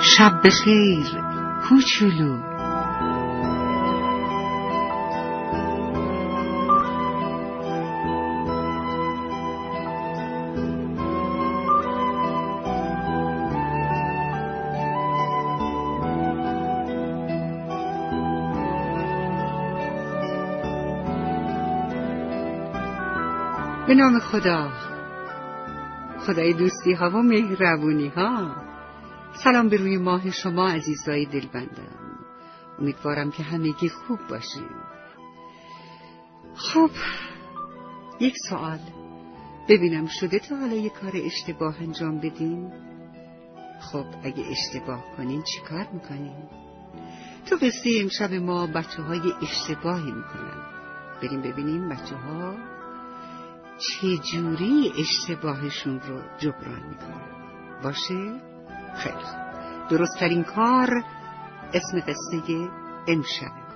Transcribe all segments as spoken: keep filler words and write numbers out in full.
شب بخیر کوچولو. به نام خدا، خدای دوستی ها و مهربونی ها. سلام به روی ماه شما عزیزای دلبندم. امیدوارم که همگی خوب باشین. خب، یک سوال، ببینم شده تا حالا یک کار اشتباه انجام بدین؟ خب اگه اشتباه کنین چی کار میکنین؟ تو قصه امشب ما بچه های اشتباهی میکنن. بریم ببینیم بچه ها چجوری اشتباهشون رو جبران میکنن. باشه؟ خیلی خوب. درست ترین کار اسم قصه امشب.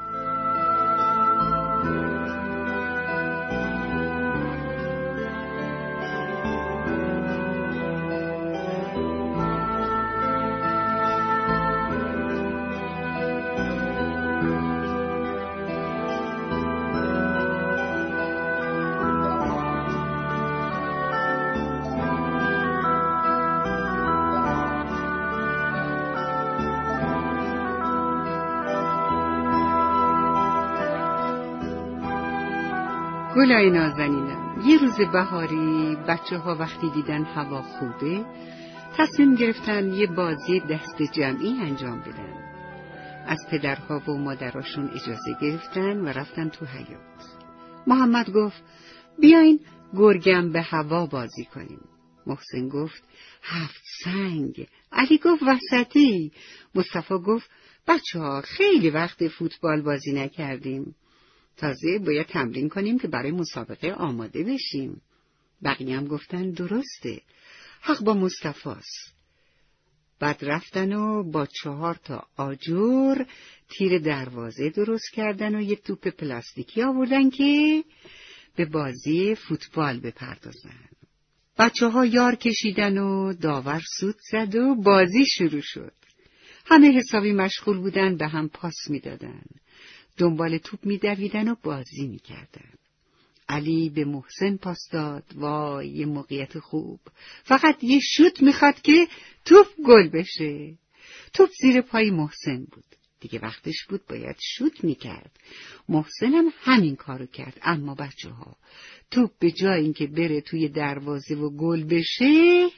گلای نازنینم، یه روز بهاری بچه ها وقتی دیدن هوا خوبه تصمیم گرفتن یه بازی دست جمعی انجام بدن. از پدرها و مادراشون اجازه گرفتن و رفتن تو حیاط. محمد گفت بیاین گرگم به هوا بازی کنیم. محسن گفت هفت سنگ. علی گفت وسطی. مصطفی گفت بچه ها خیلی وقت فوتبال بازی نکردیم، تازه باید تمرین کنیم که برای مسابقه آماده بشیم. بقیه هم گفتن درسته، حق با مصطفاست. بعد رفتن و با چهار تا آجر تیر دروازه درست کردن و یه توپ پلاستیکی آوردن که به بازی فوتبال بپردازن. بچه ها یار کشیدن و داور سوت زد و بازی شروع شد. همه حسابی مشغول بودن، به هم پاس میدادن، دنبال توپ می‌دویدن و بازی می‌کردن. علی به محسن پاس داد. وای، یه موقعیت خوب. فقط یه شوت می‌خواد که توپ گل بشه. توپ زیر پای محسن بود. دیگه وقتش بود باید شوت می‌کرد. محسن هم همین کارو کرد. اما بچه‌ها، توپ به جای اینکه بره توی دروازه و گل بشه،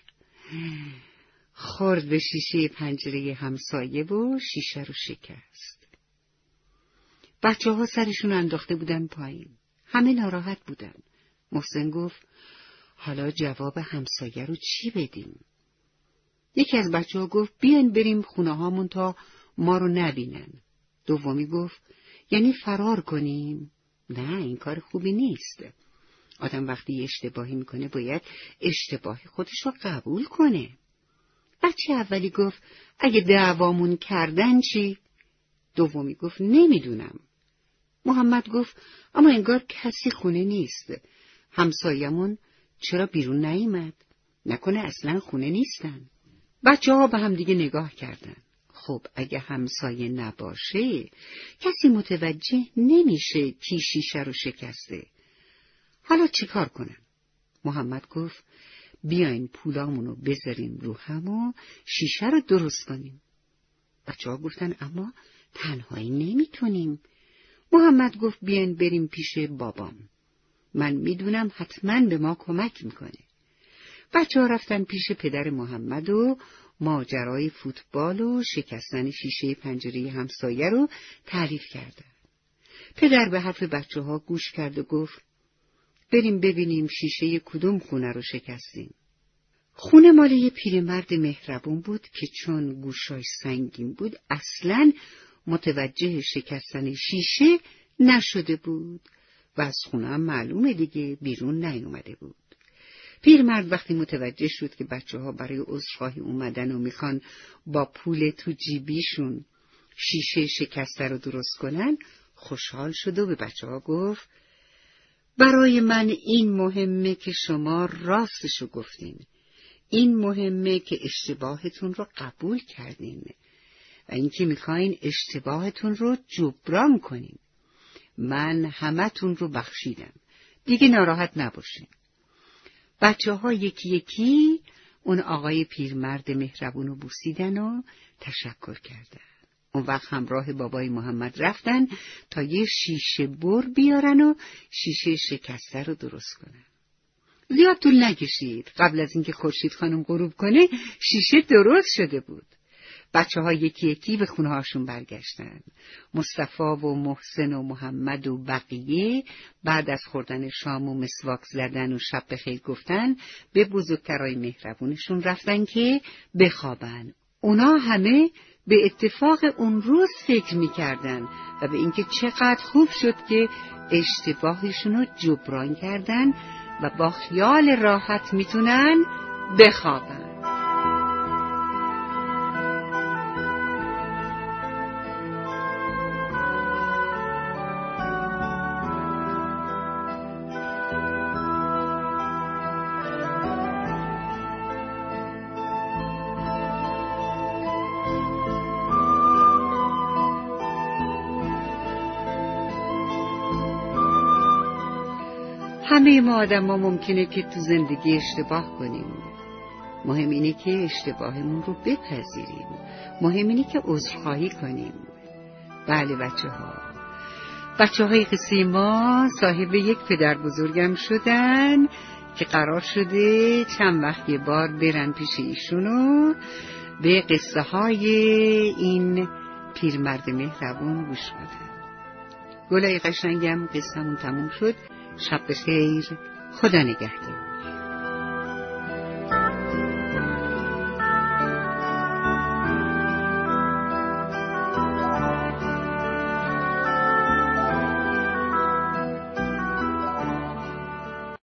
خورد به شیشه پنجره همسایه و شیشه رو شکست. بچه ها سرشون انداخته بودن پایین. همه ناراحت بودن. محسن گفت حالا جواب همسایه رو چی بدیم؟ یکی از بچه ها گفت بیاین بریم خونه هامون تا ما رو نبینن. دومی گفت یعنی فرار کنیم؟ نه، این کار خوبی نیست. آدم وقتی اشتباهی میکنه باید اشتباه خودش رو قبول کنه. بچه اولی گفت اگه دعوامون کردن چی؟ دومی گفت نمیدونم. محمد گفت اما انگار کسی خونه نیست. همسایمون چرا بیرون نیامد؟ نکنه اصلا خونه نیستن؟ بچه ها به هم دیگه نگاه کردن. خب اگه همسایه نباشه کسی متوجه نمیشه کی شیشه رو شکسته. حالا چی کار کنن؟ محمد گفت بیاین پولامونو بذاریم رو هم و شیشه رو درست کنیم. بچه ها گفتن اما تنهایی نمیتونیم. محمد گفت بیاین بریم پیش بابام. من میدونم حتما به ما کمک میکنه. بچه ها رفتن پیش پدر محمد و ماجرای فوتبال و شکستن شیشه پنجره همسایه رو تعریف کردن. پدر به حرف بچه ها گوش کرد و گفت بریم ببینیم شیشه کدوم خونه رو شکستیم. خونه مال یه پیرمرد مهربون بود که چون گوشاش سنگین بود اصلاً متوجه شکستن شیشه نشده بود و از خونه هم معلومه دیگه بیرون نیومده بود. پیرمرد وقتی متوجه شد که بچه ها برای عذرخواهی اومدن و میخوان با پول تو جیبیشون شیشه شکسته رو درست کنن، خوشحال شد و به بچه ها گفت برای من این مهمه که شما راستشو گفتین. این مهمه که اشتباهتون رو قبول کردین و اینکه میخواین اشتباهتون رو جبران کنین. من همتون رو بخشیدم. دیگه ناراحت نباشین. بچه ها یکی یکی اون آقای پیرمرد مهربون رو بوسیدن و تشکر کردن. اون وقت همراه بابای محمد رفتن تا یه شیشه بر بیارن و شیشه شکسته رو درست کنن. زیاد طول نکشید. قبل از اینکه خورشید خانم غروب کنه شیشه درست شده بود. بچه ها یکی یکی به خونه هاشون برگشتن. مصطفی و محسن و محمد و بقیه بعد از خوردن شام و مسواک زدن و شب بخیر گفتن به بزرگترای مهربونشون رفتن که بخوابن. اونا همه به اتفاق اون روز فکر میکردن و به اینکه چقدر خوب شد که اشتباهشون رو جبران کردن و با خیال راحت میتونن بخوابن. همه ما آدم ها ممکنه که تو زندگی اشتباه کنیم. مهم اینه که اشتباهمون رو بپذیریم. مهم اینه که عذرخواهی کنیم. بله بچه ها. بچه های قصه ما صاحب یک پدر بزرگم شدن که قرار شده چند وقت یه بار برن پیش ایشونو به قصه های این پیرمرد مهربون گوش بدن. گلای قشنگم قصه‌مون تموم شد. شب بخیر. خدا نگهدار.